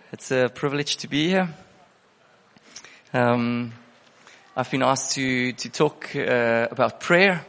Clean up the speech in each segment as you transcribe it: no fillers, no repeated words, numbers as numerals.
It's a privilege to be here. I've been asked to talk about prayer,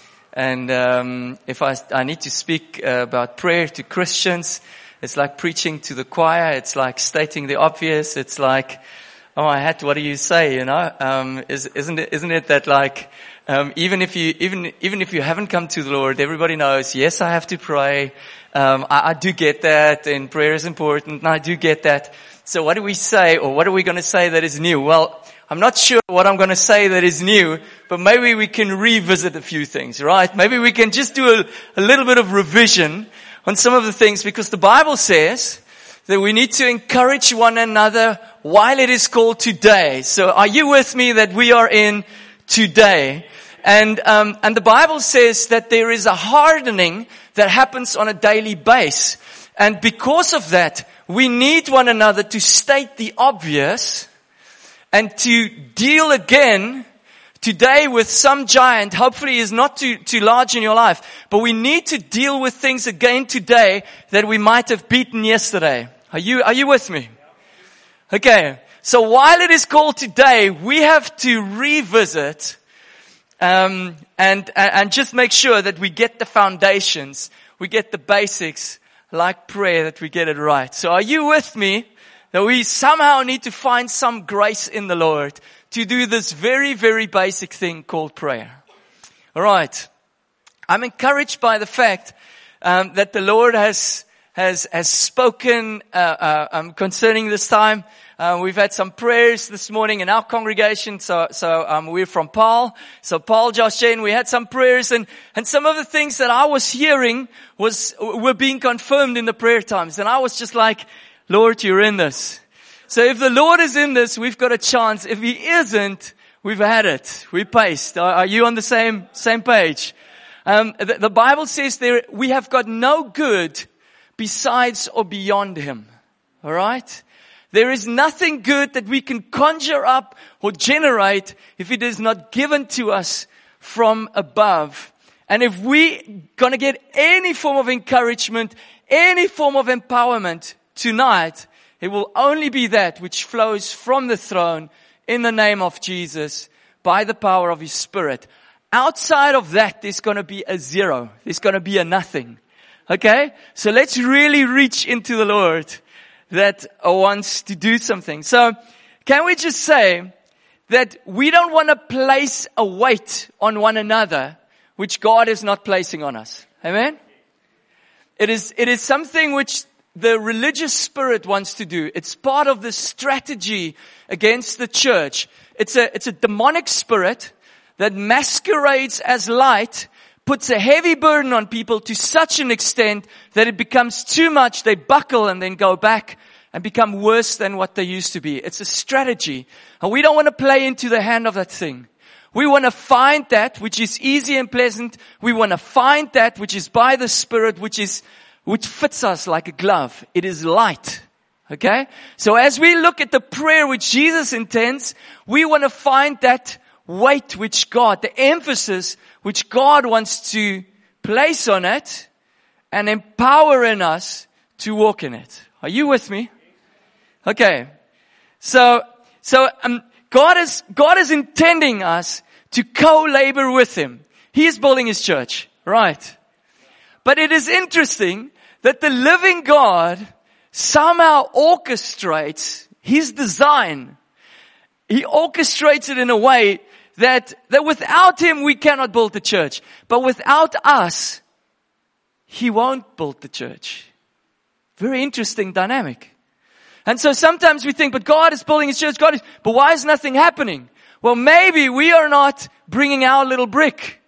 and if I need to speak about prayer to Christians, it's like preaching to the choir. It's like stating the obvious. It's like, oh, what do you say? You know, isn't it that like even if you haven't come to the Lord, everybody knows. Yes, I have to pray. I do get that, and prayer is important, and I do get that. So what do we say, or what are we going to say that is new? Well, I'm not sure what I'm going to say that is new, but maybe we can revisit a few things, right? Maybe we can just do a little bit of revision on some of the things, because the Bible says that we need to encourage one another while it is called today. So are you with me that we are in today? And the Bible says that there is a hardening that happens on a daily basis. And because of that, we need one another to state the obvious and to deal again today with some giant. Hopefully is not too large in your life, but we need to deal with things again today that we might have beaten yesterday. Are you with me? Okay. So while it is called today, we have to revisit and just make sure that we get the foundations, we get the basics, like prayer, that we get it right. So are you with me that we somehow need to find some grace in the Lord to do this very, very basic thing called prayer? All right. I'm encouraged by the fact that the Lord has spoken concerning this time. We've had some prayers this morning in our congregation. So we're from Paul. So Paul, Josh, Jen, we had some prayers, and some of the things that I was hearing were being confirmed in the prayer times. And I was just like, Lord, you're in this. So if the Lord is in this, we've got a chance. If He isn't, we've had it. We paced. Are you on the same page? The Bible says there, we have got no good besides or beyond Him. All right? There is nothing good that we can conjure up or generate if it is not given to us from above. And if we're going to get any form of encouragement, any form of empowerment tonight, it will only be that which flows from the throne in the name of Jesus by the power of His Spirit. Outside of that, there's going to be a zero. There's going to be a nothing. Okay? So let's really reach into the Lord that wants to do something. So can we just say that we don't want to place a weight on one another which God is not placing on us? Amen? It is something which the religious spirit wants to do. It's part of the strategy against the church. It's a demonic spirit that masquerades as light, puts a heavy burden on people to such an extent that it becomes too much. They buckle and then go back and become worse than what they used to be. It's a strategy. And we don't want to play into the hand of that thing. We want to find that which is easy and pleasant. We want to find that which is by the Spirit, which fits us like a glove. It is light. Okay? So as we look at the prayer which Jesus intends, we want to find that weight which God, the emphasis which God wants to place on it and empower in us to walk in it. Are you with me? Okay. So God is intending us to co-labor with Him. He is building His church, right? But it is interesting that the living God somehow orchestrates His design. He orchestrates it in a way that without Him we cannot build the church. But without us, He won't build the church. Very interesting dynamic. And so sometimes we think, but God is building His church, but why is nothing happening? Well, maybe we are not bringing our little brick.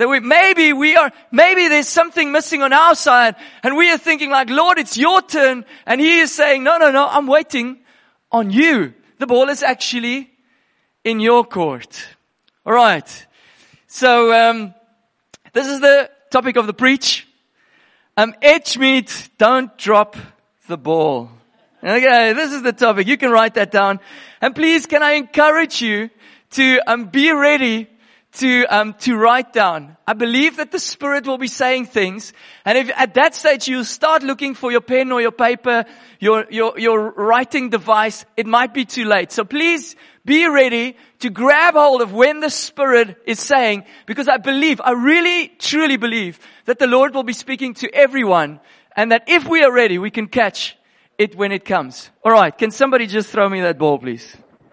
Maybe there's something missing on our side, and we are thinking like, Lord, it's your turn, and He is saying, no, I'm waiting on you. The ball is actually in your court. All right. So, this is the topic of the preach. Edge meat, don't drop the ball. Okay, this is the topic. You can write that down. And please, can I encourage you to be ready to write down. I believe that the Spirit will be saying things. And if at that stage you start looking for your pen or your paper, your writing device, it might be too late. So please be ready to grab hold of when the Spirit is saying, because I really, truly believe that the Lord will be speaking to everyone, and that if we are ready, we can catch it when it comes. All right, can somebody just throw me that ball, please?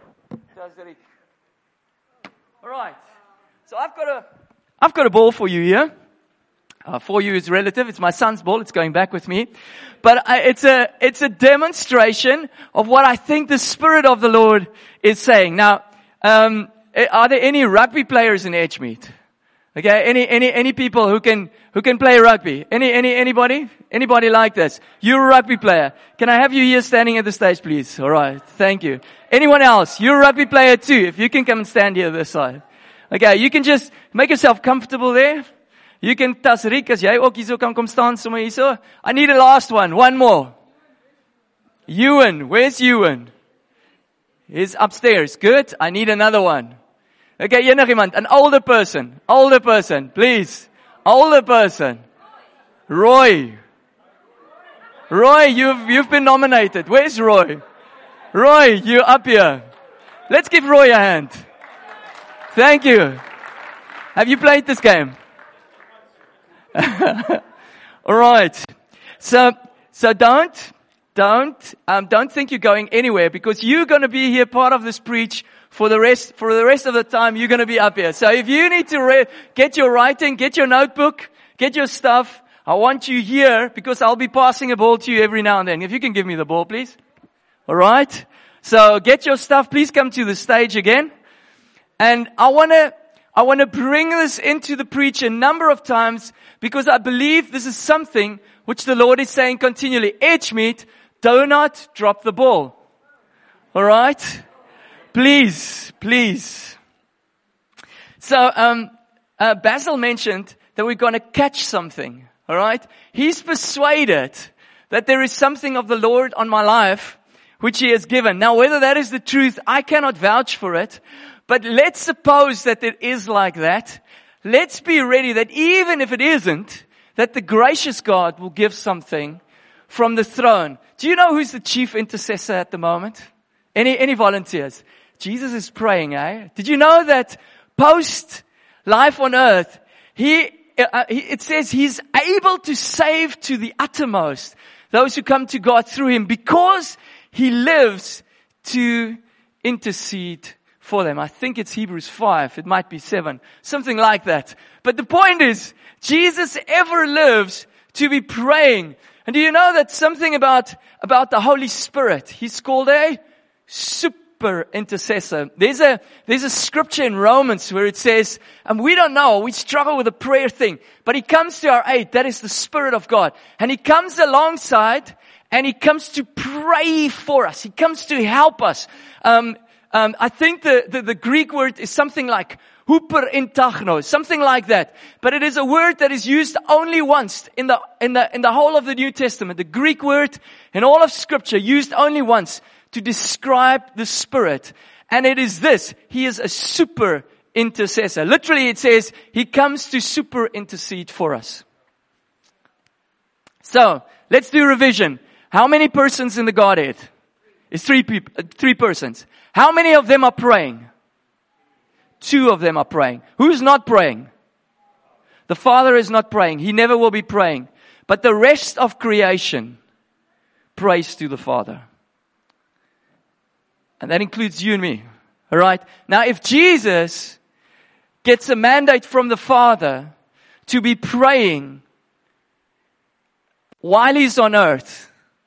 All right. So I've got a ball for you here. For you is relative. It's my son's ball. It's going back with me. But it's a demonstration of what I think the Spirit of the Lord is saying. Now, are there any rugby players in Edgemead? Okay, any people who can play rugby? Anybody? Anybody like this? You're a rugby player. Can I have you here standing at the stage, please? All right, thank you. Anyone else? You're a rugby player too. If you can come and stand here this side. Okay, you can just make yourself comfortable there. You can Tasrik as jy ook hierso kan kom staan sommer hierso. I need a last one. One more. Ewan, where's Ewan? He's upstairs. Good. I need another one. Okay, iemand, an older person, please. Older person. Roy, you've been nominated. Where's Roy? Roy, you're up here. Let's give Roy a hand. Thank you. Have you played this game? All right. So don't think you're going anywhere, because you're going to be here part of this preach for the rest of the time. You're going to be up here. So if you need to get your writing, get your notebook, get your stuff, I want you here, because I'll be passing a ball to you every now and then. If you can give me the ball, please. All right. So get your stuff. Please come to the stage again. And I want to bring this into the preach a number of times, because I believe this is something which the Lord is saying continually. Edgemead, do not drop the ball. All right? Please. So, Basil mentioned that we're going to catch something. All right? He's persuaded that there is something of the Lord on my life which He has given. Now, whether that is the truth, I cannot vouch for it. But let's suppose that it is like that. Let's be ready that even if it isn't, that the gracious God will give something from the throne. Do you know who's the chief intercessor at the moment? Any volunteers? Jesus is praying, eh? Did you know that post life on earth, it says He's able to save to the uttermost those who come to God through Him, because He lives to intercede for them. I think it's Hebrews 5. It might be 7. Something like that. But the point is, Jesus ever lives to be praying. And do you know that something about the Holy Spirit? He's called a super intercessor. There's a scripture in Romans where it says, and we don't know, we struggle with the prayer thing, but He comes to our aid. That is the Spirit of God. And He comes alongside, and He comes to pray for us. He comes to help us. I think the Greek word is something like huper intagno, something like that. But it is a word that is used only once in the whole of the New Testament. The Greek word in all of Scripture used only once to describe the Spirit. And it is this: He is a super intercessor. Literally it says He comes to super intercede for us. So, let's do revision. How many persons in the Godhead? It's three persons. How many of them are praying? 2 of them are praying. Who's not praying? The Father is not praying. He never will be praying. But the rest of creation prays to the Father. And that includes you and me. All right? Now, if Jesus gets a mandate from the Father to be praying while He's on earth,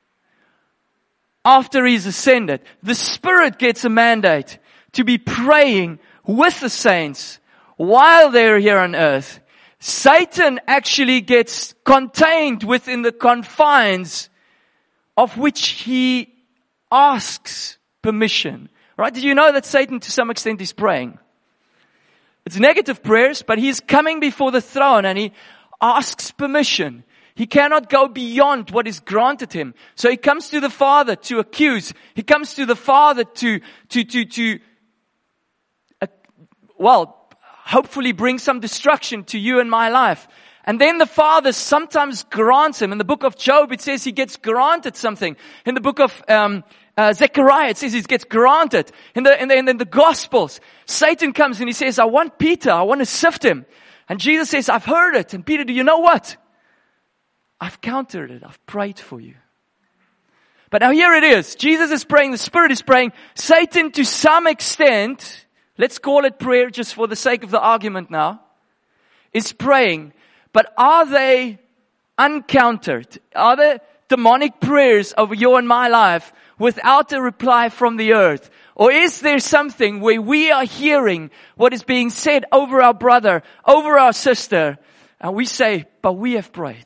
after He's ascended, the Spirit gets a mandate to be praying with the saints while they're here on earth. Satan actually gets contained within the confines of which he asks permission. Right? Did you know that Satan to some extent is praying? It's negative prayers, but he's coming before the throne and he asks permission. He cannot go beyond what is granted him. So he comes to the Father to accuse. He comes to the Father to hopefully bring some destruction to you and my life. And then the Father sometimes grants him. In the book of Job, it says he gets granted something. In the book of Zechariah, it says he gets granted. In the Gospels, Satan comes and he says, I want Peter, I want to sift him. And Jesus says, I've heard it. And Peter, do you know what? I've countered it. I've prayed for you. But now here it is. Jesus is praying. The Spirit is praying. Satan, to some extent, let's call it prayer just for the sake of the argument now, is praying. But are they uncountered? Are there demonic prayers over your and my life without a reply from the earth? Or is there something where we are hearing what is being said over our brother, over our sister, and we say, but we have prayed.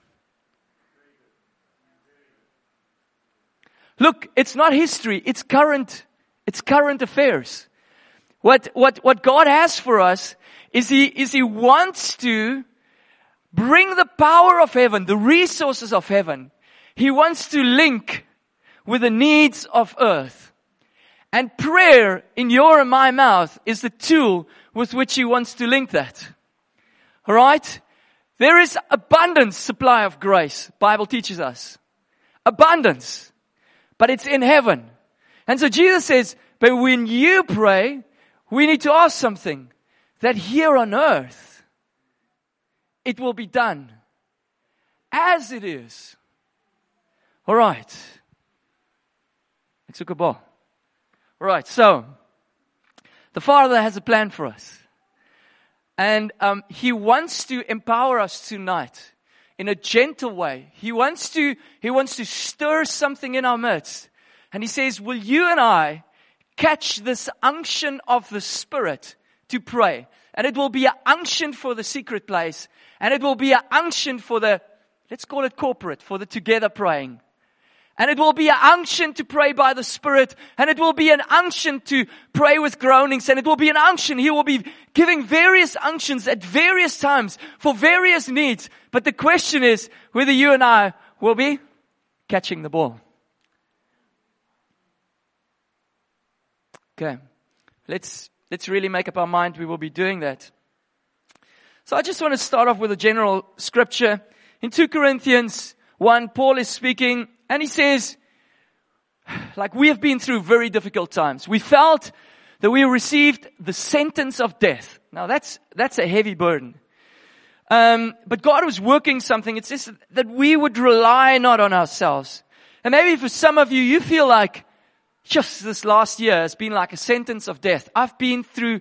Look, it's not history, it's current affairs. What God has for us is He wants to bring the power of heaven, the resources of heaven. He wants to link with the needs of earth. And prayer in your and my mouth is the tool with which He wants to link that. Alright? There is abundant supply of grace, Bible teaches us. Abundance. But it's in heaven. And so Jesus says, but when you pray, we need to ask something. That here on earth, it will be done. As it is. Alright. Ek soek 'n bal. Alright, so. The Father has a plan for us. And He wants to empower us tonight. In a gentle way. He wants to stir something in our midst. And He says, will you and I catch this unction of the Spirit to pray? And it will be an unction for the secret place. And it will be an unction for the, let's call it corporate, for the together praying. And it will be an unction to pray by the Spirit. And it will be an unction to pray with groanings. And it will be an unction. He will be giving various unctions at various times for various needs. But the question is whether you and I will be catching the ball. Okay. Let's really make up our mind we will be doing that. So I just want to start off with a general scripture. In 2 Corinthians 1, Paul is speaking. And he says, like we have been through very difficult times. We felt that we received the sentence of death. Now that's a heavy burden. But God was working something. It's just that we would rely not on ourselves. And maybe for some of you, you feel like just this last year has been like a sentence of death. I've been to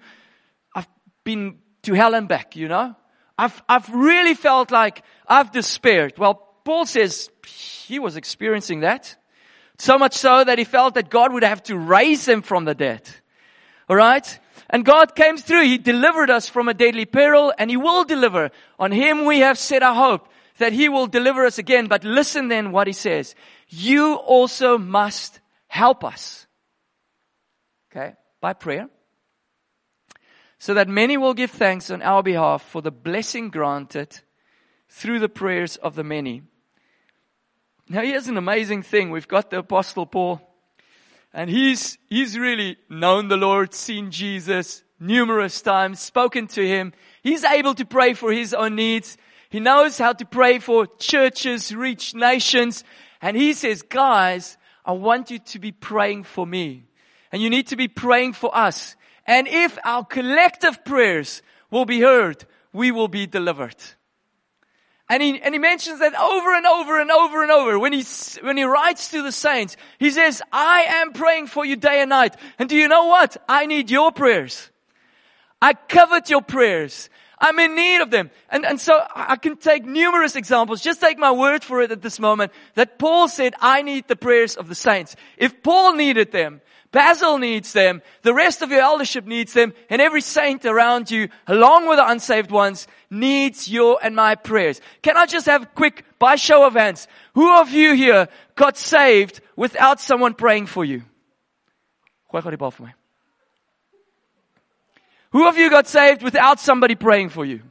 hell and back, you know. I've really felt like I've despaired. Well, Paul says he was experiencing that. So much so that he felt that God would have to raise him from the dead. Alright? And God came through. He delivered us from a deadly peril, and He will deliver. On Him we have set our hope that He will deliver us again. But listen then what He says. You also must help us. Okay? By prayer. So that many will give thanks on our behalf for the blessing granted through the prayers of the many. Now here's an amazing thing. We've got the Apostle Paul. And he's really known the Lord, seen Jesus numerous times, spoken to Him. He's able to pray for his own needs. He knows how to pray for churches, reach nations. And he says, guys, I want you to be praying for me. And you need to be praying for us. And if our collective prayers will be heard, we will be delivered. And he mentions that over and over and over and over. When he writes to the saints, he says, I am praying for you day and night. And do you know what? I need your prayers. I covet your prayers. I'm in need of them. And so I can take numerous examples. Just take my word for it at this moment. That Paul said, I need the prayers of the saints. If Paul needed them, Basil needs them, the rest of your eldership needs them, and every saint around you, along with the unsaved ones, needs your and my prayers. Can I just have a quick, by show of hands, who of you here got saved without someone praying for you? Who of you got saved without somebody praying for you?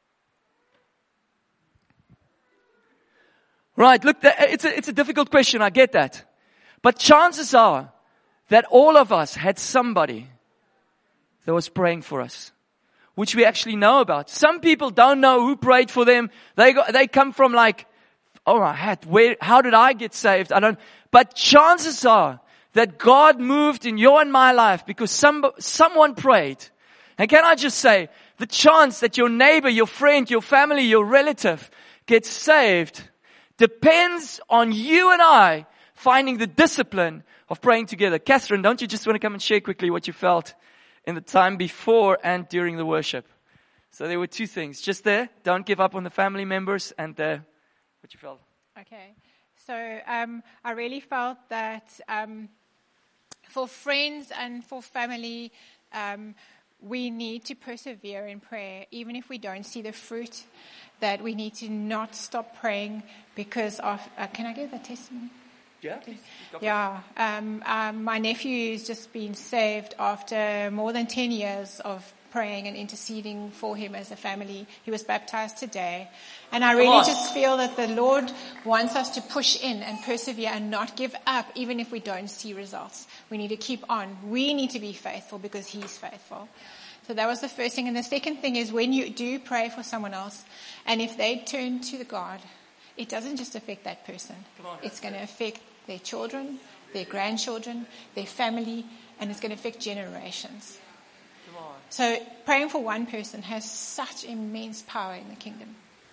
Right, look, it's a difficult question, I get that. But chances are that all of us had somebody that was praying for us. which we actually know about. Some people don't know who prayed for them. They come from like, oh my hat, how did I get saved? But chances are that God moved in your and my life because someone prayed. And can I just say, the chance that your neighbor, your friend, your family, your relative gets saved depends on you and I finding the discipline of praying together. Catherine, don't you just want to come and share quickly what you felt in the time before and during the worship? So there were two things. Just there, don't give up on the family members, and what you felt. Okay. So I really felt that for friends and for family, we need to persevere in prayer, even if we don't see the fruit, that we need to not stop praying because of, can I give that testimony? Yeah. Yeah. My nephew's just been saved after more than 10 years of praying and interceding for him as a family. He was baptized today. And I really just feel that the Lord wants us to push in and persevere and not give up, even if we don't see results. We need to keep on. We need to be faithful because He's faithful. So that was the first thing. And the second thing is when you do pray for someone else, and if they turn to God, it doesn't just affect that person. It's going to affect their children, their grandchildren, their family, and it's going to affect generations. So praying for one person has such immense power in the kingdom.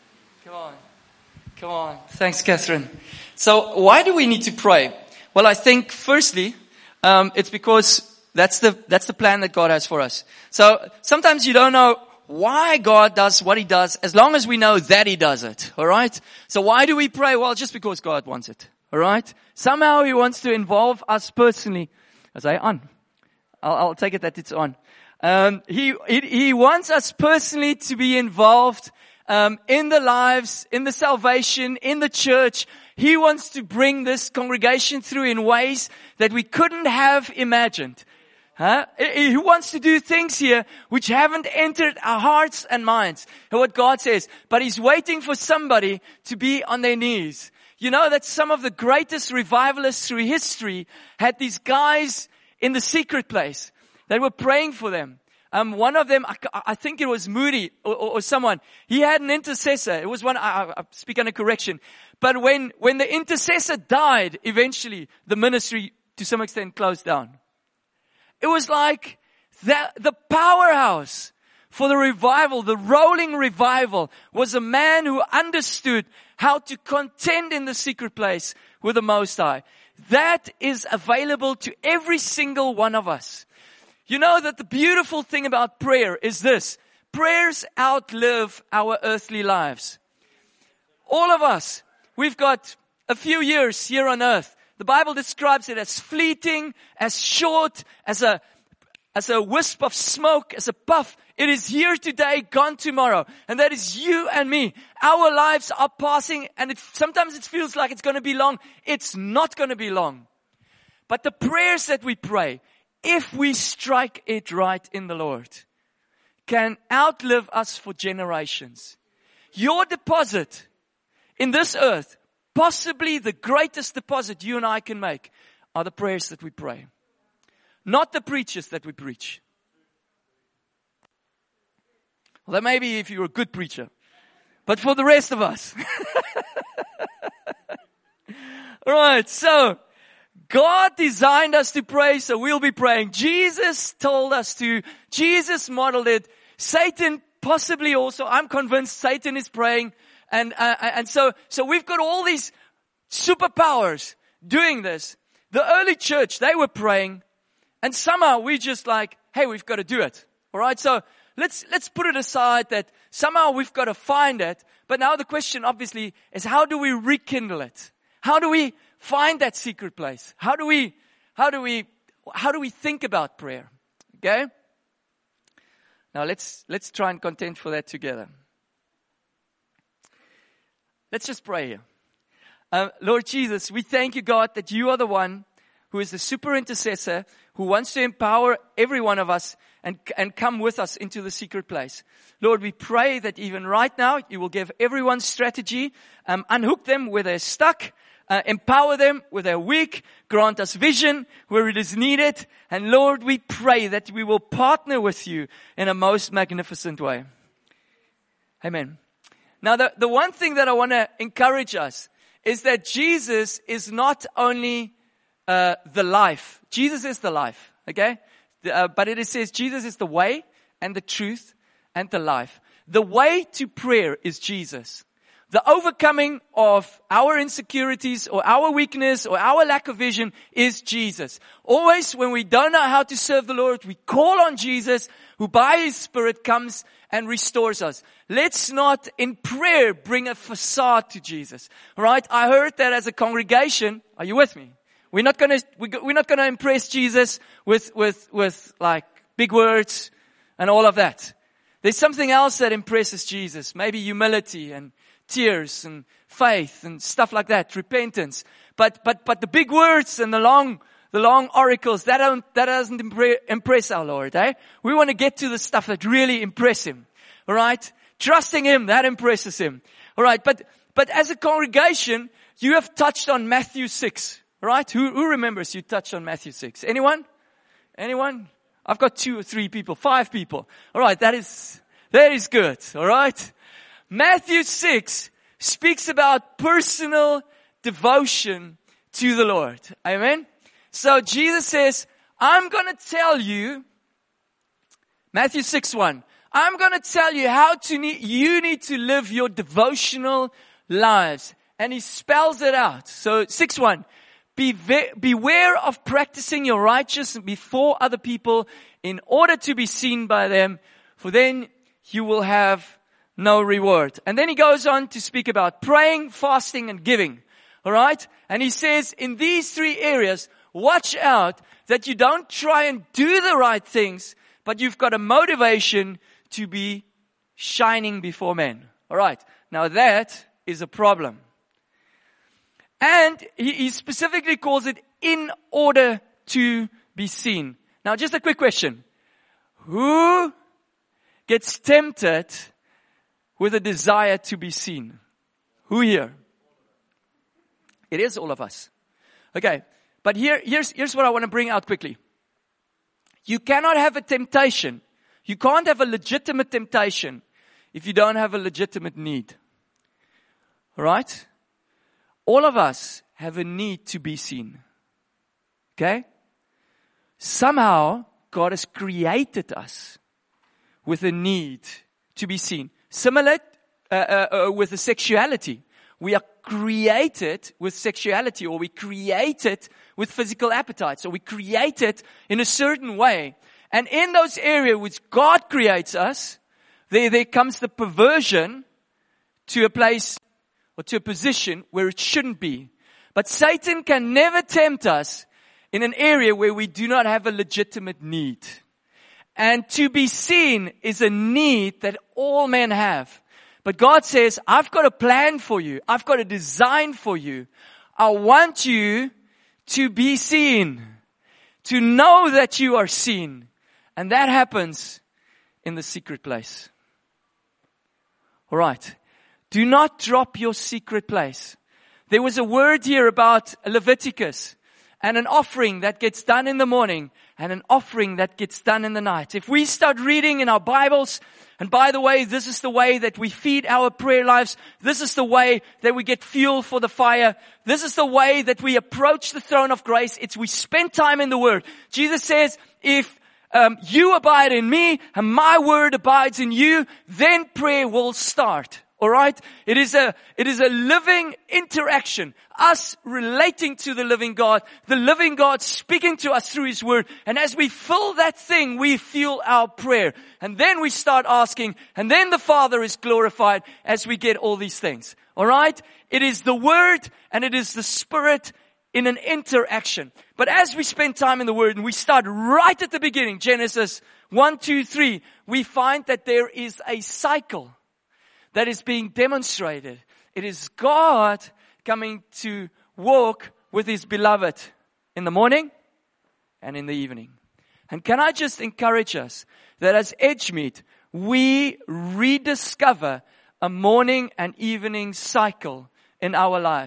Come on. Thanks, Catherine. So why do we need to pray? Well, I think firstly, it's because that's the plan that God has for us. So sometimes you don't know why God does what He does, as long as we know that He does it. All right. So why do we pray? Well, just because God wants it. All right. Somehow He wants to involve us personally. As I on, I'll take it that it's on. He wants us personally to be involved in the lives, in the salvation, in the church. He wants to bring this congregation through in ways that we couldn't have imagined. He wants to do things here which haven't entered our hearts and minds. And what God says, but He's waiting for somebody to be on their knees. You know that some of the greatest revivalists through history had these guys in the secret place. They were praying for them. One of them, I think it was Moody or someone. He had an intercessor. It was one, I speak under correction. But when the intercessor died, eventually the ministry to some extent closed down. It was like the powerhouse for the revival, the rolling revival, was a man who understood how to contend in the secret place with the Most High. That is available to every single one of us. You know that the beautiful thing about prayer is this. Prayers outlive our earthly lives. All of us, we've got a few years here on earth. The Bible describes it as fleeting, as short, as a wisp of smoke, as a puff. It is here today, gone tomorrow. And that is you and me. Our lives are passing, and sometimes it feels like it's going to be long. It's not going to be long. But the prayers that we pray, if we strike it right in the Lord, can outlive us for generations. Your deposit in this earth, possibly the greatest deposit you and I can make, are the prayers that we pray. Not the preachers that we preach. Well, that may be if you're a good preacher. But for the rest of us. Alright, so God designed us to pray, so we'll be praying. Jesus told us to. Jesus modeled it. Satan possibly also. I'm convinced Satan is praying. And so we've got all these superpowers doing this. The early church, they were praying. And somehow we just like, hey, we've got to do it. All right. So let's put it aside that somehow we've got to find it. But now the question obviously is, how do we rekindle it? How do we find that secret place? How do we think about prayer? Okay. Now let's try and contend for that together. Let's just pray here. Lord Jesus, we thank you, God, that you are the one who is the super intercessor, who wants to empower every one of us and come with us into the secret place. Lord, we pray that even right now, you will give everyone strategy, unhook them where they're stuck, empower them where they're weak. Grant us vision where it is needed. And Lord, we pray that we will partner with you in a most magnificent way. Amen. Now, the one thing that I want to encourage us is that Jesus is not only the life. Jesus is the life, okay? But it says Jesus is the way and the truth and the life. The way to prayer is Jesus. The overcoming of our insecurities or our weakness or our lack of vision is Jesus. Always when we don't know how to serve the Lord, we call on Jesus, who by His Spirit comes and restores us. Let's not in prayer bring a facade to Jesus. Right? I heard that as a congregation. Are you with me? We're not gonna impress Jesus with like big words and all of that. There's something else that impresses Jesus. Maybe humility and tears and faith and stuff like that, repentance. But the big words and the long oracles, that doesn't impress our Lord, eh? We want to get to the stuff that really impress Him. All right? Trusting Him, that impresses Him. All right? But as a congregation, you have touched on Matthew 6, right? Who remembers you touched on Matthew 6? Anyone? I've got 2 or 3 people, 5 people. All right, that is good. All right? Matthew 6 speaks about personal devotion to the Lord. Amen? So Jesus says, I'm going to tell you, Matthew 6:1, I'm going to tell you how you need to live your devotional lives. And He spells it out. So 6:1, beware of practicing your righteousness before other people in order to be seen by them, for then you will have no reward. And then He goes on to speak about praying, fasting, and giving. All right? And He says, in these 3 areas, watch out that you don't try and do the right things, but you've got a motivation to be shining before men. All right? Now that is a problem. And he specifically calls it in order to be seen. Now just a quick question. Who gets tempted with a desire to be seen? Who here? It is all of us. Okay, but here's what I want to bring out quickly. You cannot have a temptation. You can't have a legitimate temptation if you don't have a legitimate need. All right? All of us have a need to be seen. Okay? Somehow, God has created us with a need to be seen. Similar with the sexuality. We are created with sexuality, or we created with physical appetites, or we created in a certain way. And in those areas which God creates us, there comes the perversion to a place or to a position where it shouldn't be. But Satan can never tempt us in an area where we do not have a legitimate need. And to be seen is a need that all men have. But God says, I've got a plan for you. I've got a design for you. I want you to be seen, to know that you are seen. And that happens in the secret place. All right. Do not drop your secret place. There was a word here about Leviticus and an offering that gets done in the morning and an offering that gets done in the night. If we start reading in our Bibles, and by the way, this is the way that we feed our prayer lives. This is the way that we get fuel for the fire. This is the way that we approach the throne of grace. It's we spend time in the Word. Jesus says, if you abide in me and my word abides in you, then prayer will start. All right? It is a living interaction. Us relating to the living God speaking to us through His Word. And as we fill that thing, we fuel our prayer. And then we start asking, and then the Father is glorified as we get all these things. All right? It is the Word and it is the Spirit in an interaction. But as we spend time in the Word and we start right at the beginning, Genesis 1, 2, 3, we find that there is a cycle that is being demonstrated. It is God coming to walk with His beloved in the morning and in the evening. And can I just encourage us that as Edgemead, we rediscover a morning and evening cycle in our lives.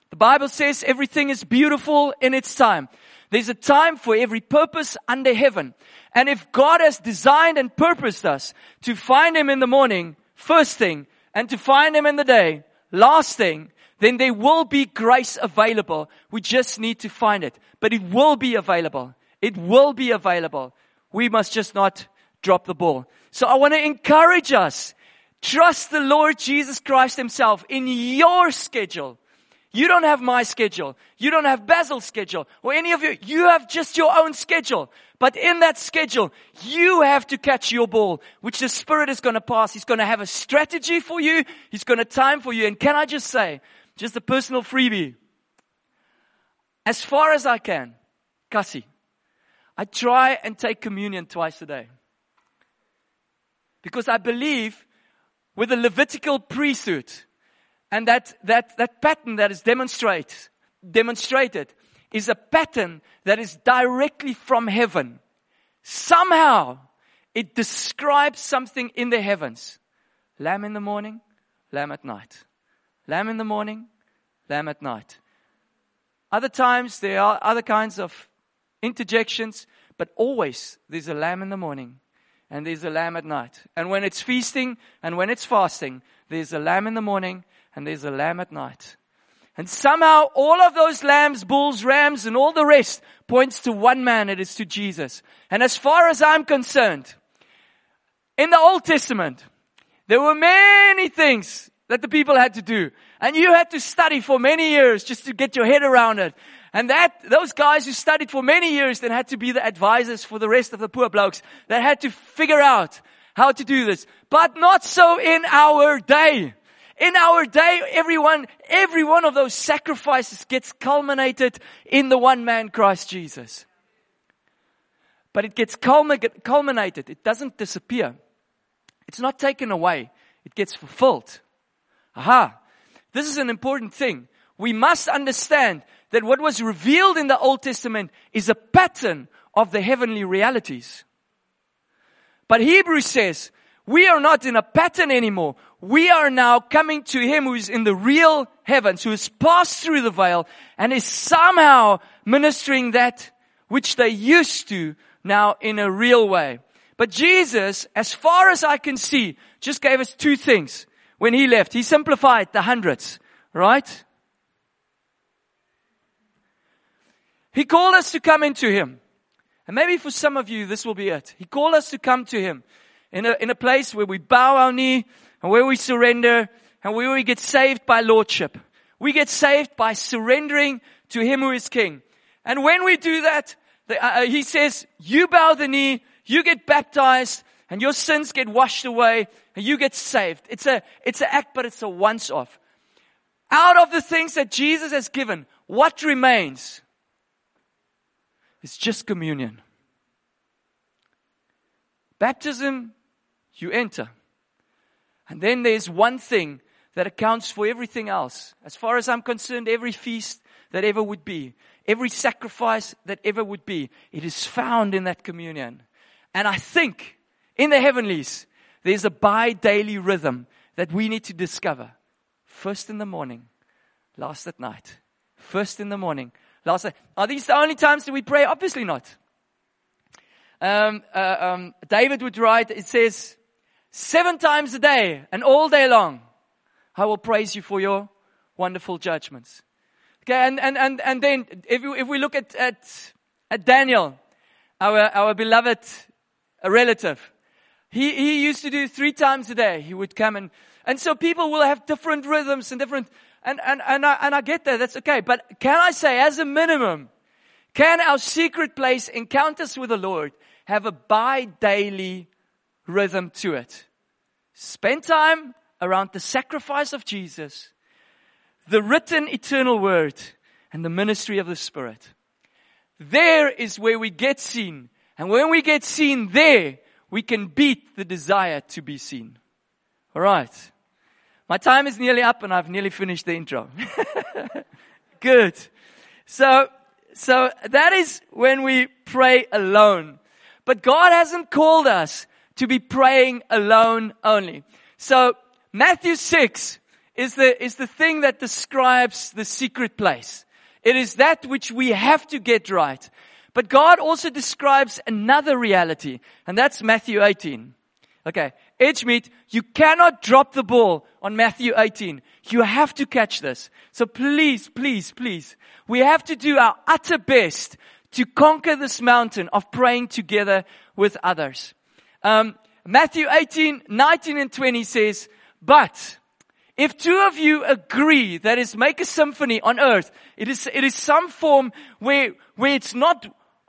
The Bible says everything is beautiful in its time. There's a time for every purpose under heaven. And if God has designed and purposed us to find Him in the morning, first thing, and to find Him in the day, last thing, then there will be grace available. We just need to find it. But it will be available. It will be available. We must just not drop the ball. So I want to encourage us. Trust the Lord Jesus Christ Himself in your schedule. You don't have my schedule. You don't have Basil's schedule or any of you. You have just your own schedule. But in that schedule, you have to catch your ball, which the Spirit is going to pass. He's going to have a strategy for you. He's going to time for you. And can I just say, just a personal freebie. As far as I can, Cassie, I try and take communion twice a day. Because I believe with the Levitical priesthood, and that pattern that is demonstrated is a pattern that is directly from heaven. Somehow, it describes something in the heavens. Lamb in the morning, lamb at night. Lamb in the morning, lamb at night. Other times, there are other kinds of interjections, but always there's a lamb in the morning and there's a lamb at night. And when it's feasting and when it's fasting, there's a lamb in the morning and there's a lamb at night. And somehow all of those lambs, bulls, rams, and all the rest points to one man. It is to Jesus. And as far as I'm concerned, in the Old Testament, there were many things that the people had to do. And you had to study for many years just to get your head around it. And those guys who studied for many years then had to be the advisors for the rest of the poor blokes that had to figure out how to do this. But not so in our day. In our day, every one of those sacrifices gets culminated in the one man, Christ Jesus. But it gets culminated. It doesn't disappear. It's not taken away. It gets fulfilled. Aha. This is an important thing. We must understand that what was revealed in the Old Testament is a pattern of the heavenly realities. But Hebrews says, we are not in a pattern anymore. We are now coming to Him who is in the real heavens, who has passed through the veil and is somehow ministering that which they used to now in a real way. But Jesus, as far as I can see, just gave us two things when He left. He simplified the hundreds, right? He called us to come into Him. And maybe for some of you, this will be it. He called us to come to Him in a place where we bow our knee and where we surrender and where we get saved by lordship. We get saved by surrendering to Him who is King. And when we do that, He says, you bow the knee, you get baptized, and your sins get washed away, and you get saved. It's an act, but it's a once-off. Out of the things that Jesus has given, what remains? It's just communion. Baptism, you enter. And then there's one thing that accounts for everything else. As far as I'm concerned, every feast that ever would be, every sacrifice that ever would be, it is found in that communion. And I think in the heavenlies, there's a bi-daily rhythm that we need to discover. First in the morning, last at night. First in the morning, last night. Are these the only times that we pray? Obviously not. David would write, it says, 7 times a day and all day long, I will praise you for your wonderful judgments. Okay, and then if we look at Daniel, our beloved relative, he used to do 3 times a day. He would come and so people will have different rhythms and different, and I get that, that's okay. But can I say, as a minimum, can our secret place encounters with the Lord have a bi-daily rhythm to it? Spend time around the sacrifice of Jesus, the written eternal word, and the ministry of the Spirit. There is where we get seen. And when we get seen there, we can beat the desire to be seen. All right. My time is nearly up and I've nearly finished the intro. Good. So that is when we pray alone. But God hasn't called us to be praying alone only. So Matthew 6 is the thing that describes the secret place. It is that which we have to get right. But God also describes another reality, and that's Matthew 18. Okay, Edgemead, you cannot drop the ball on Matthew 18. You have to catch this. So please, please, please, we have to do our utter best to conquer this mountain of praying together with others. Matthew 18, 19 and 20 says, but if two of you agree, that is, make a symphony on earth, it is some form where it's not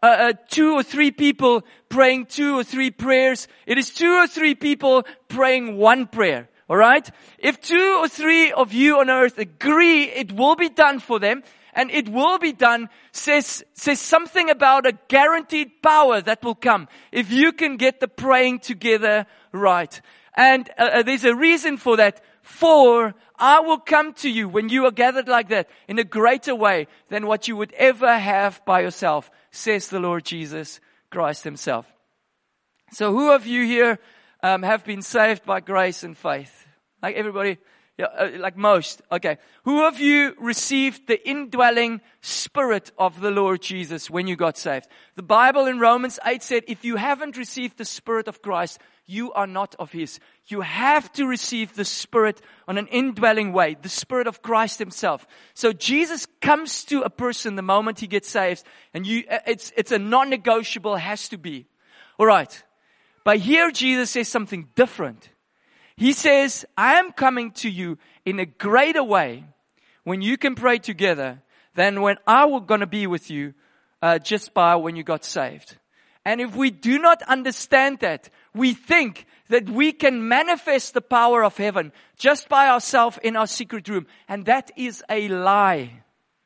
2 or 3 people praying 2 or 3 prayers. It is 2 or 3 people praying one prayer. All right? If 2 or 3 of you on earth agree, it will be done for them. And it will be done says something about a guaranteed power that will come if you can get the praying together right. And there's a reason for that. For I will come to you when you are gathered like that in a greater way than what you would ever have by yourself, says the Lord Jesus Christ himself. So who of you here have been saved by grace and faith? Like everybody? Yeah, like most. Okay. Who of you received the indwelling Spirit of the Lord Jesus when you got saved? The Bible in Romans 8 said, if you haven't received the Spirit of Christ, you are not of His. You have to receive the Spirit on an indwelling way, the Spirit of Christ Himself. So Jesus comes to a person the moment he gets saved, and it's a non-negotiable, has to be. All right. But here Jesus says something different. He says, I am coming to you in a greater way when you can pray together than when I was going to be with you just by when you got saved. And if we do not understand that, we think that we can manifest the power of heaven just by ourselves in our secret room. And that is a lie.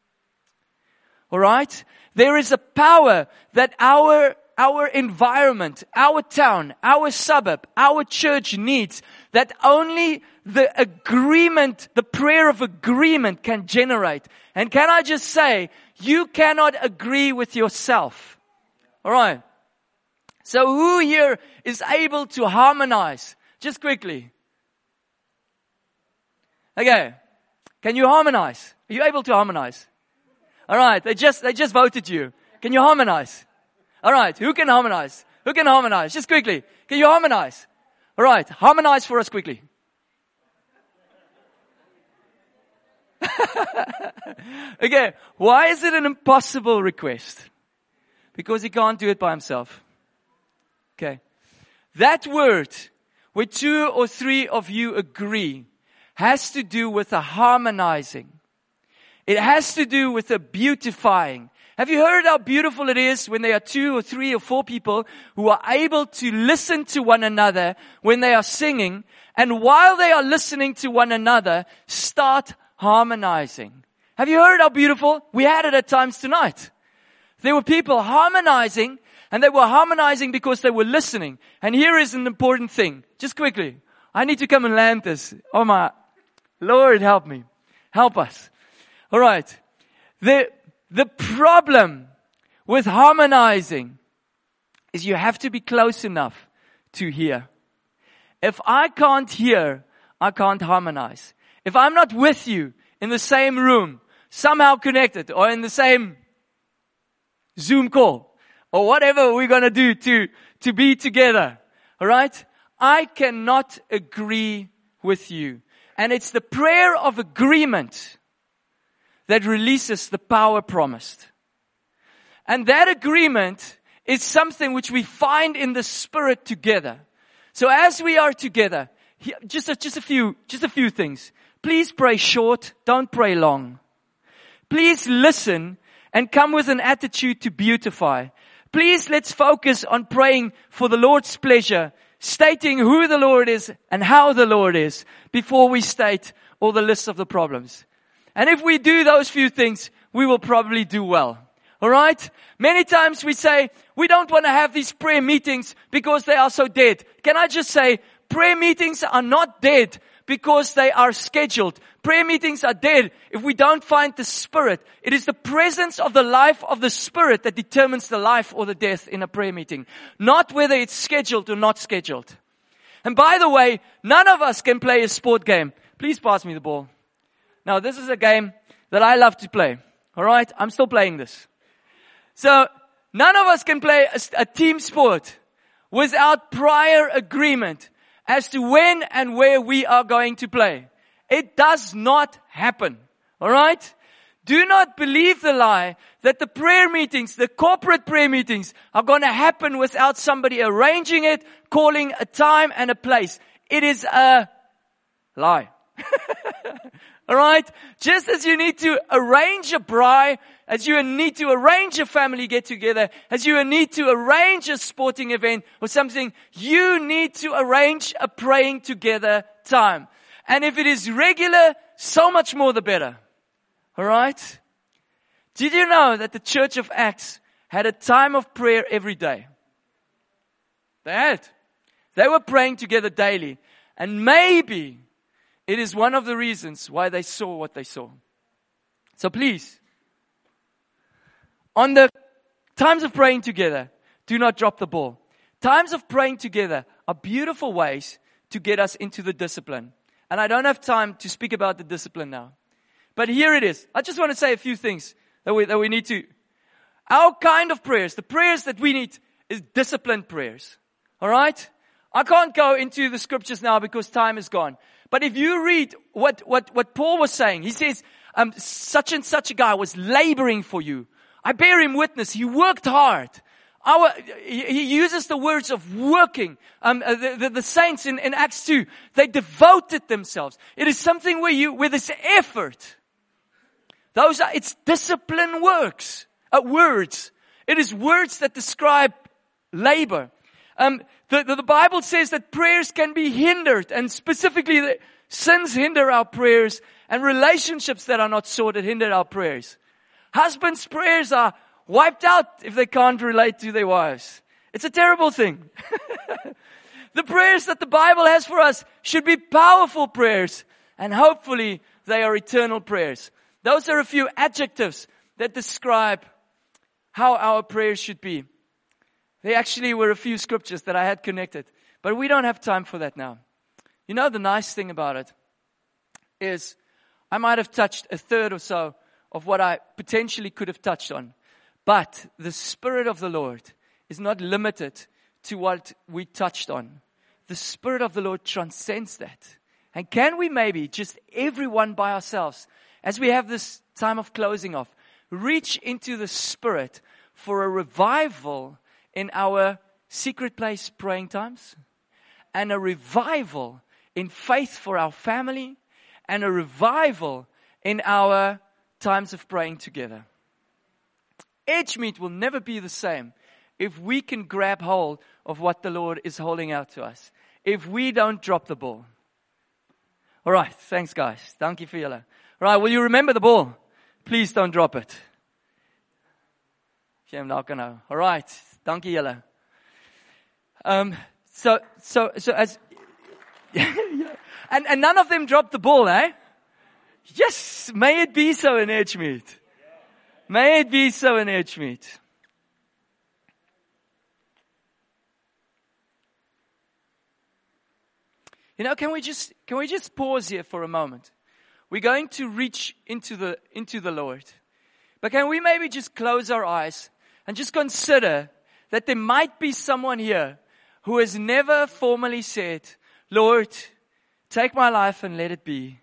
All right? There is a power that our environment, our town, our suburb, our church needs that only the agreement, the prayer of agreement can generate. And can I just say, you cannot agree with yourself. All right. So who here is able to harmonize? Just quickly. Okay. Can you harmonize? Are you able to harmonize? All right. They just voted you. Can you harmonize? All right. Who can harmonize? Who can harmonize? Just quickly. Can you harmonize? All right. Harmonize for us quickly. Okay. Why is it an impossible request? Because he can't do it by himself. Okay. That word, where 2 or 3 of you agree, has to do with a harmonizing. It has to do with a beautifying. Have you heard how beautiful it is when there are 2 or 3 or 4 people who are able to listen to one another when they are singing, and while they are listening to one another, start harmonizing? Have you heard how beautiful? We had it at times tonight. There were people harmonizing, and they were harmonizing because they were listening. And here is an important thing. Just quickly. I need to come and land this. Oh my Lord, help me. Help us. All right. The problem with harmonizing is you have to be close enough to hear. If I can't hear, I can't harmonize. If I'm not with you in the same room, somehow connected, or in the same Zoom call, or whatever we're going to do to be together, all right? I cannot agree with you. And it's the prayer of agreement that releases the power promised. And that agreement is something which we find in the Spirit together. So as we are together, just a few things. Please pray short, don't pray long. Please listen and come with an attitude to beautify. Please let's focus on praying for the Lord's pleasure, stating who the Lord is and how the Lord is before we state all the list of the problems. And if we do those few things, we will probably do well. All right? Many times we say, we don't want to have these prayer meetings because they are so dead. Can I just say, prayer meetings are not dead because they are scheduled. Prayer meetings are dead if we don't find the Spirit. It is the presence of the life of the Spirit that determines the life or the death in a prayer meeting. Not whether it's scheduled or not scheduled. And by the way, none of us can play a sport game. please pass me the ball. Now, this is a game that I love to play. All right? I'm still playing this. So, none of us can play a team sport without prior agreement as to when and where we are going to play. It does not happen. All right? Do not believe the lie that the prayer meetings, the corporate prayer meetings, are going to happen without somebody arranging it, calling a time and a place. It is a lie. All right? Just as you need to arrange a braai, as you need to arrange a family get-together, as you need to arrange a sporting event or something, you need to arrange a praying together time. And if it is regular, so much more the better. All right? Did you know that the Church of Acts had a time of prayer every day? They had. They were praying together daily. And maybe it is one of the reasons why they saw what they saw. So please, on the times of praying together, do not drop the ball. Times of praying together are beautiful ways to get us into the discipline. And I don't have time to speak about the discipline now. But here it is. I just want to say a few things that we need to. Our kind of prayers, the prayers that we need, is disciplined prayers. All right? I can't go into the scriptures now because time is gone. But if you read what Paul was saying, he says, such and such a guy was laboring for you. I bear him witness. He worked hard. He uses the words of working. The saints in Acts 2, they devoted themselves. It is something where there's effort. It's discipline words. It is words that describe labor. The Bible says that prayers can be hindered, and specifically the sins hinder our prayers, and relationships that are not sorted hinder our prayers. Husbands' prayers are wiped out if they can't relate to their wives. It's a terrible thing. The prayers that the Bible has for us should be powerful prayers, and hopefully they are eternal prayers. Those are a few adjectives that describe how our prayers should be. There actually were a few scriptures that I had connected, but we don't have time for that now. You know, the nice thing about it is I might have touched a third or so of what I potentially could have touched on. But the Spirit of the Lord is not limited to what we touched on. The Spirit of the Lord transcends that. And can we maybe, just everyone by ourselves, as we have this time of closing off, reach into the Spirit for a revival in our secret place praying times, and a revival in faith for our family, and a revival in our times of praying together. Edgemead will never be the same if we can grab hold of what the Lord is holding out to us. If we don't drop the ball. All right, thanks guys. Dankie vir julle. All right, will you remember the ball? Please don't drop it. I'm not gonna. All right, dankie julle. So as and none of them dropped the ball, eh? Yes, may it be so in Edgemead. May it be so in Edgemead. You know, can we just pause here for a moment? We're going to reach into the Lord. But can we maybe just close our eyes and just consider that there might be someone here who has never formally said, Lord, take my life and let it be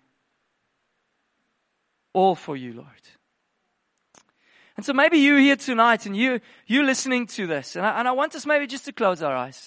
all for you, Lord. And so maybe you're here tonight and you're listening to this. And I want us maybe just to close our eyes.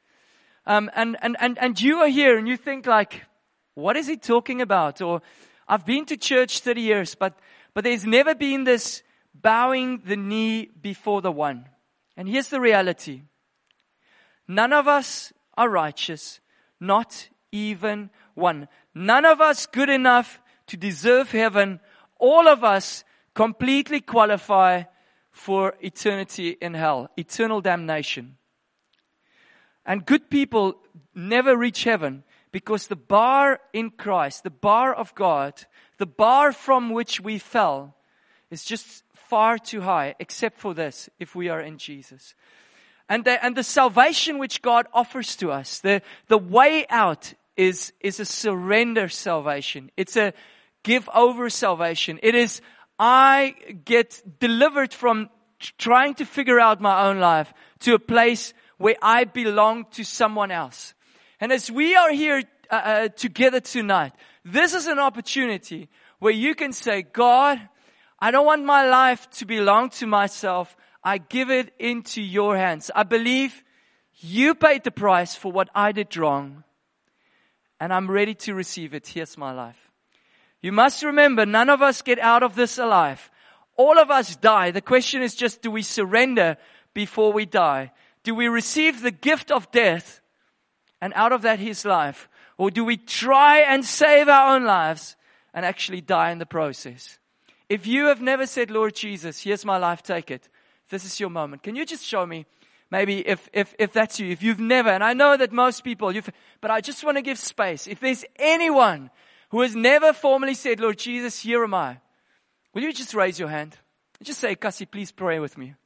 And you are here and you think like, what is he talking about? Or I've been to church 30 years, but there's never been this bowing the knee before the one. And here's the reality. None of us are righteous, not even one. None of us good enough to deserve heaven. All of us completely qualify for eternity in hell, eternal damnation. And good people never reach heaven because the bar in Christ, the bar of God, the bar from which we fell is just far too high, except for this, if we are in Jesus. And the salvation which God offers to us, the way out is a surrender salvation. It's a give over salvation. It is, I get delivered from trying to figure out my own life to a place where I belong to someone else. And as we are here together tonight, this is an opportunity where you can say, God, I don't want my life to belong to myself. I give it into your hands. I believe you paid the price for what I did wrong, and I'm ready to receive it. Here's my life. You must remember, none of us get out of this alive. All of us die. The question is just, do we surrender before we die? Do we receive the gift of death, and out of that His life? Or do we try and save our own lives and actually die in the process? If you have never said, Lord Jesus, here's my life, take it. This is your moment. Can you just show me? Maybe if that's you, if you've never, and I know that most people, but I just want to give space. If there's anyone who has never formally said, Lord Jesus, here am I, will you just raise your hand? Just say, Cassie, please pray with me.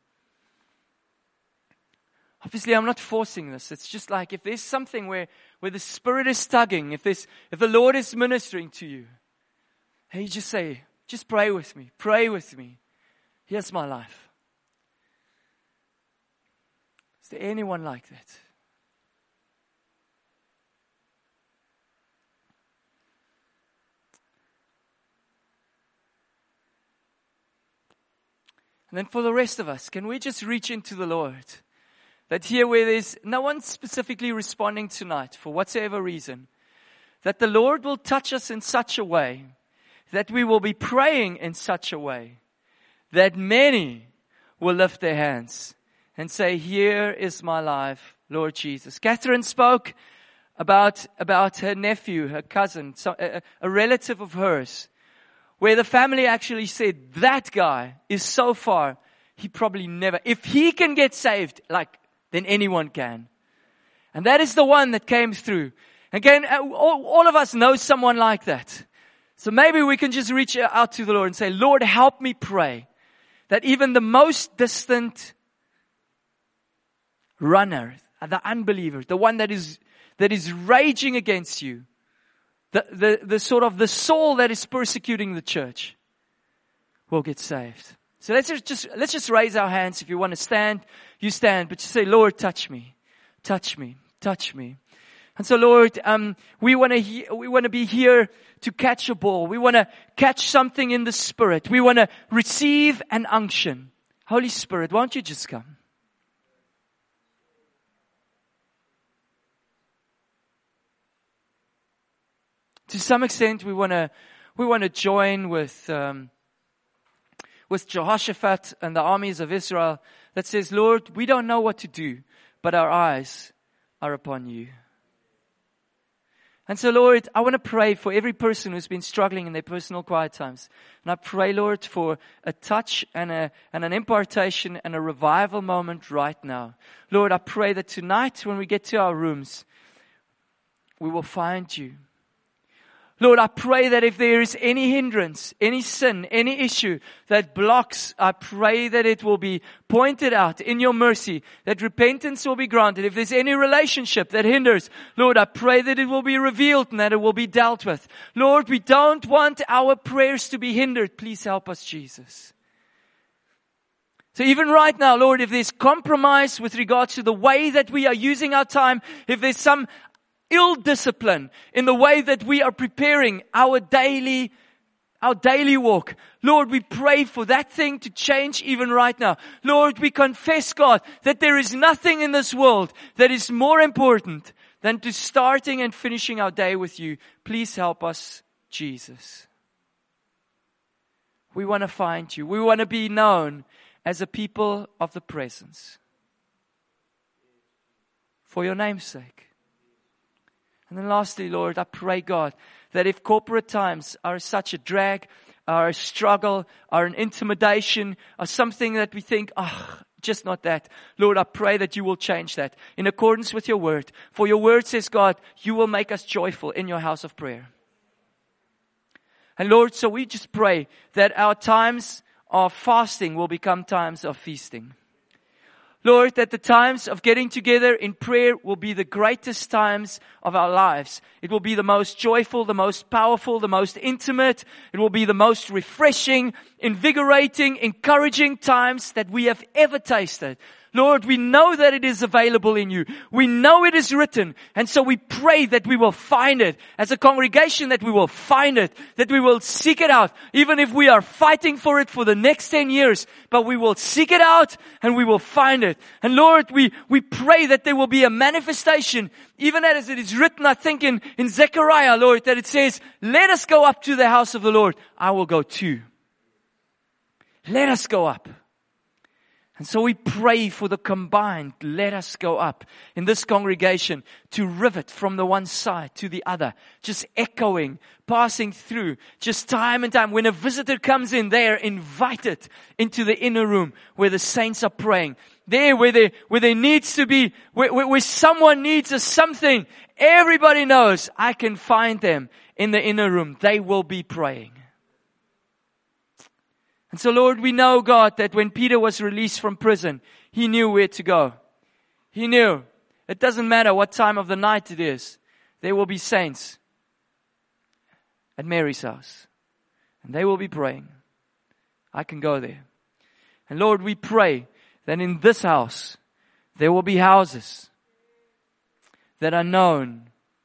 Obviously, I'm not forcing this. It's just like if there's something where the Spirit is tugging, if the Lord is ministering to you, hey, just say, just pray with me. Pray with me. Here's my life. Is there anyone like that? And then for the rest of us, can we just reach into the Lord? That here where there's no one specifically responding tonight for whatsoever reason, that the Lord will touch us in such a way, that we will be praying in such a way, that many will lift their hands and say, here is my life, Lord Jesus. Catherine spoke about her nephew, her cousin, a relative of hers, where the family actually said, that guy is so far, he probably never, if he can get saved, then anyone can. And that is the one that came through. Again, all of us know someone like that. So maybe we can just reach out to the Lord and say, Lord, help me pray that even the most distant runner, the unbeliever, the one that is raging against you, the sort of the soul that is persecuting the church will get saved. So let's just raise our hands. If you want to stand, you stand. But just say, Lord, touch me, touch me, touch me. And so, Lord, we want to be here to catch a ball. We want to catch something in the Spirit. We want to receive an unction. Holy Spirit, why don't you just come? To some extent, we want to join with Jehoshaphat and the armies of Israel that says, Lord, we don't know what to do, but our eyes are upon you. And so, Lord, I want to pray for every person who's been struggling in their personal quiet times. And I pray, Lord, for a touch and an impartation and a revival moment right now. Lord, I pray that tonight when we get to our rooms, we will find you. Lord, I pray that if there is any hindrance, any sin, any issue that blocks, I pray that it will be pointed out in your mercy, that repentance will be granted. If there's any relationship that hinders, Lord, I pray that it will be revealed and that it will be dealt with. Lord, we don't want our prayers to be hindered. Please help us, Jesus. So even right now, Lord, if there's compromise with regards to the way that we are using our time, if there's some ill discipline in the way that we are preparing our daily walk. Lord, we pray for that thing to change even right now. Lord, we confess, God, that there is nothing in this world that is more important than to starting and finishing our day with you. Please help us, Jesus. We want to find you. We want to be known as a people of the presence. For your name's sake. And then lastly, Lord, I pray, God, that if corporate times are such a drag, are a struggle, are an intimidation, are something that we think, just not that. Lord, I pray that you will change that in accordance with your word. For your word says, God, you will make us joyful in your house of prayer. And Lord, so we just pray that our times of fasting will become times of feasting. Lord, that the times of getting together in prayer will be the greatest times of our lives. It will be the most joyful, the most powerful, the most intimate. It will be the most refreshing, invigorating, encouraging times that we have ever tasted. Lord, we know that it is available in you. We know it is written. And so we pray that we will find it. As a congregation, that we will find it. That we will seek it out. Even if we are fighting for it for the next 10 years. But we will seek it out and we will find it. And Lord, we pray that there will be a manifestation. Even as it is written, I think in Zechariah, Lord, that it says, let us go up to the house of the Lord. I will go too. Let us go up. And so we pray for the combined, let us go up in this congregation to rivet from the one side to the other, just echoing, passing through, just time and time. When a visitor comes in, they are invited into the inner room where the saints are praying. There where there needs to be, where someone needs something, everybody knows I can find them in the inner room. They will be praying. And so, Lord, we know, God, that when Peter was released from prison, he knew where to go. He knew. It doesn't matter what time of the night it is. There will be saints at Mary's house. And they will be praying. I can go there. And Lord, we pray that in this house, there will be houses that are known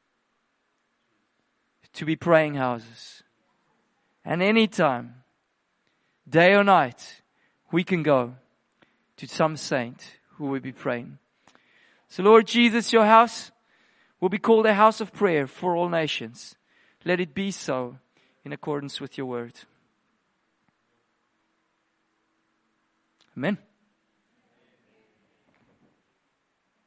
to be praying houses. And anytime, day or night, we can go to some saint who will be praying. So Lord Jesus, your house will be called a house of prayer for all nations. Let it be so in accordance with your word. Amen.